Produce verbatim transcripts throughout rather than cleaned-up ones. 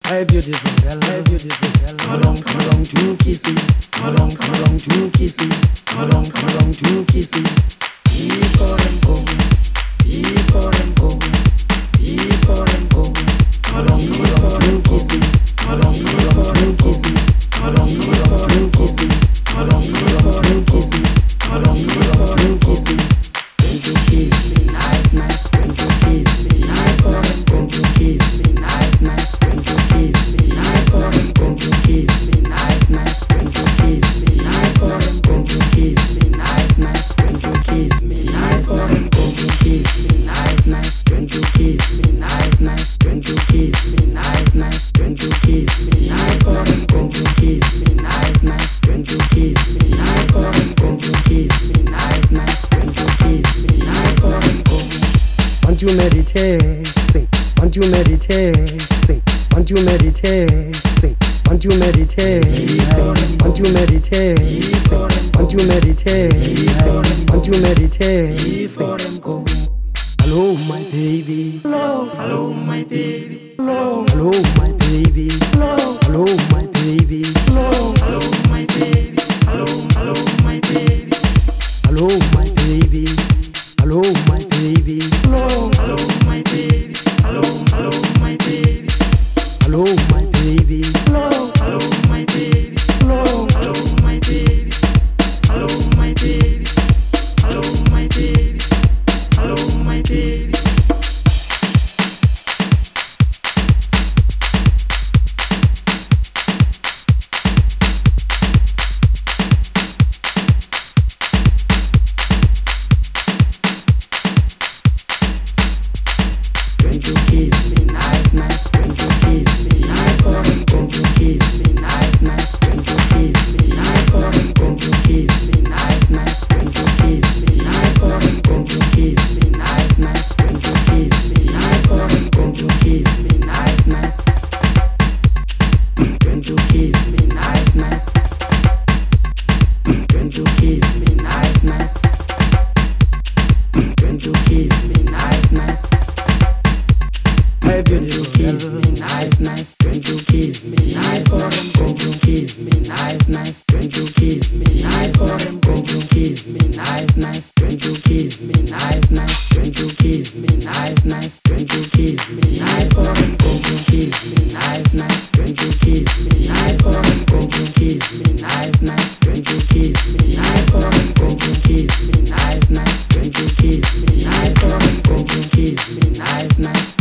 Hey beautiful girl, hey beautiful girl, come along, come along to kiss me. Come along, come along to kiss me. Come along, come along to kiss me. Before I'm going, before I'm going, before I'm going. Come along, come along to kiss me. Come along, come along to kiss me. Come along, come along to kiss me. Come along, come along to kiss me. Come along, come along to kiss me. Don't you kiss me, nice, nice. Don't you kiss me, nice, nice. Don't you kiss me, nice, nice. Don't you kiss me, nice, nice. Don't you kiss me, nice, nice. Don't you kiss me, nice, nice. Don't you kiss me, nice, nice. Don't you kiss me, nice, nice. Don't you kiss me, nice, nice. Don't you kiss me, nice, nice. Don't you kiss me, nice, nice. Don't you kiss me, nice, nice. Don't you kiss me, nice, nice. Don't you kiss me, nice, nice. Don't you kiss me, nice, nice. Don't you kiss me, nice, nice. Want you meditate, sing. Want you meditate, sing. Want you meditate, sing. Want you meditate, sing. Want you meditate, sing. Want you meditate, sing. Want you meditate, sing. Hello my baby, hello, hello my baby, hello, hello my baby, hello, hello my baby, hello, hello my baby, hello, hello my baby, hello my baby, hello my baby, hello, hello my baby, hello, hello my baby, hello my baby, hello, hello my baby, hello, hello my baby, hello my baby, hello my baby, hello my baby. Don't you kiss me, nice, nice. Don't you kiss me, nice, nice. Don't you kiss me, nice, nice. Don't you kiss me, nice, nice. Don't you kiss me, nice, nice. Don't you kiss me, nice, nice. Don't you kiss me, nice, nice. Don't you kiss me, nice, nice. Don't you kiss me, nice, nice. Don't you kiss me, nice, nice. Don't you kiss me, nice, nice. Don't you kiss me, nice, nice. Hey beautiful, kiss me, nice, nice. Don't you kiss me, nice, nice. Don't you kiss me, nice, nice. Don't you kiss me, nice, nice. Don't you kiss me, nice, nice. Don't you kiss me, nice, nice. Don't you kiss me, nice, nice. Don't you kiss me, nice, nice. Don't you kiss me, nice, nice. Don't you kiss me, nice, nice. Don't you kiss me, nice, nice. Don't you kiss me, nice, nice. Don't you kiss me, nice, nice. Don't you kiss me, nice, nice. Don't you kiss me, nice, nice.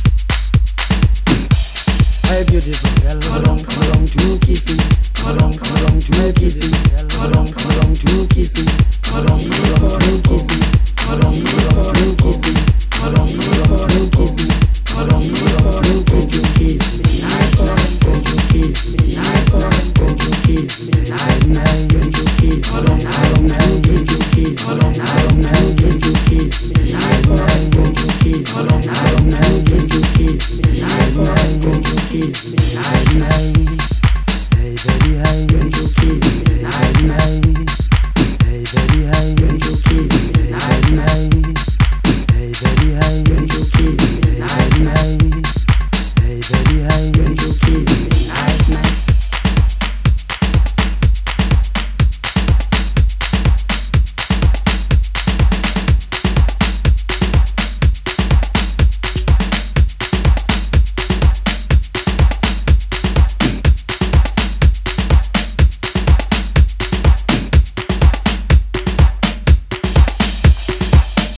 Hey beautiful girl, come along, come along to kiss me. Come along, come along to kiss me. Come along, come along to kiss me. Come along, come along to kiss me. Come along, come along to kiss me. Come along, come along to kiss me. Come along, come along to kiss me. Kiss me, nice, nice. Don't you kiss me, nice, nice. Don't you kiss me, nice, nice. Don't you kiss me, nice, nice. Kiss you, kiss me, nice, nice. Kiss you, kiss me, nice, nice. Don't you kiss me, nice, nice. Kiss you, kiss me, nice, nice. Don't you kiss me, nice, nice. Hey baby, hey, don't you kiss me, nice, nice. Hey baby, hey, don't you kiss me, nice, nice. Hey baby, hey, don't you kiss me, nice, nice. Hey baby, hey, don't you kiss me.